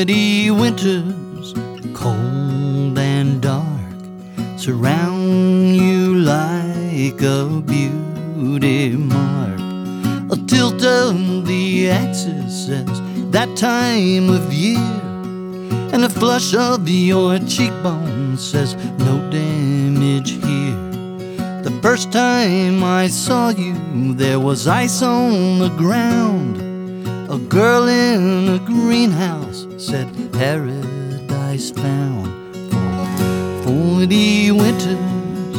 40 winters, cold and dark, surround you like a beauty mark. A tilt of the axis says that time of year, and a flush of your cheekbone says no damage here. The first time I saw you, there was ice on the ground. A girl in a greenhouse said paradise found. For 40 winters,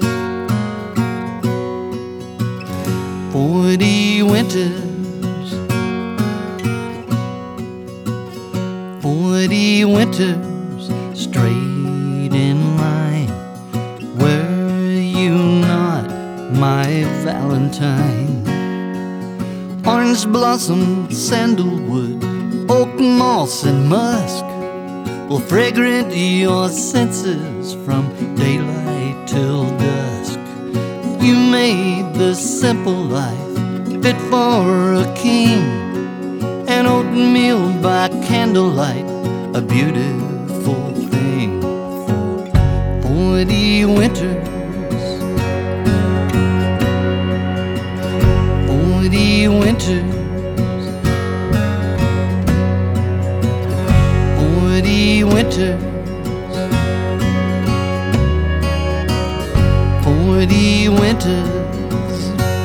40 winters, 40 winters straight in line. Were you not my Valentine? Orange blossom, sandalwood, oak moss and musk will fragrant your senses from daylight till dusk. You made the simple life fit for a king, and oatmeal by candlelight a beautiful thing. For 40 winters, 40 winters, 40 winters, 40 winters.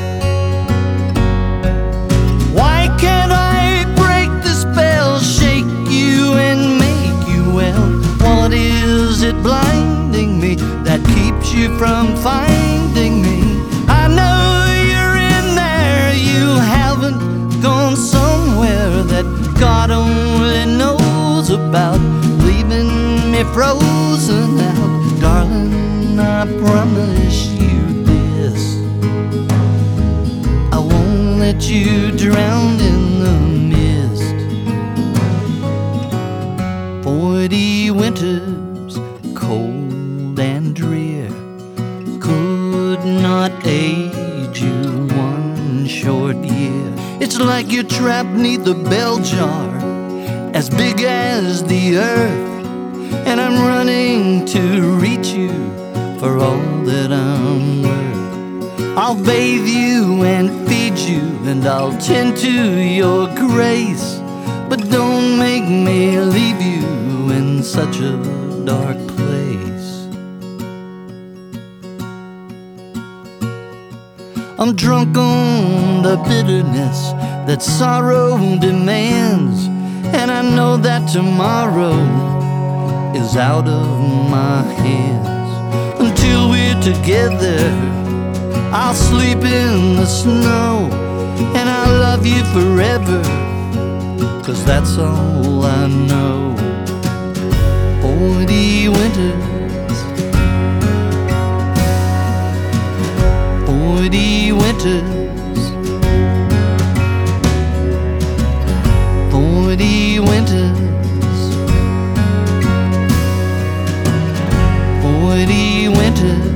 Why can't I break the spell, shake you and make you well? What is it blinding me that keeps you from finding me? I know you haven't gone somewhere that God only knows about, leaving me frozen out. Darling, I promise you this, I won't let you drown in the mist. 40 winters, cold and drear, could not age you one short year. It's like you're trapped neath a bell jar as big as the earth, and I'm running to reach you for all that I'm worth. I'll bathe you and feed you, and I'll tend to your grace, but don't make me leave you in such a dark place. I'm drunk on the bitterness that sorrow demands, and I know that tomorrow is out of my hands. Until we're together, I'll sleep in the snow, and I'll love you forever, 'cause that's all I know. 40 winters, 40 winters, 40 winters, 40 winters.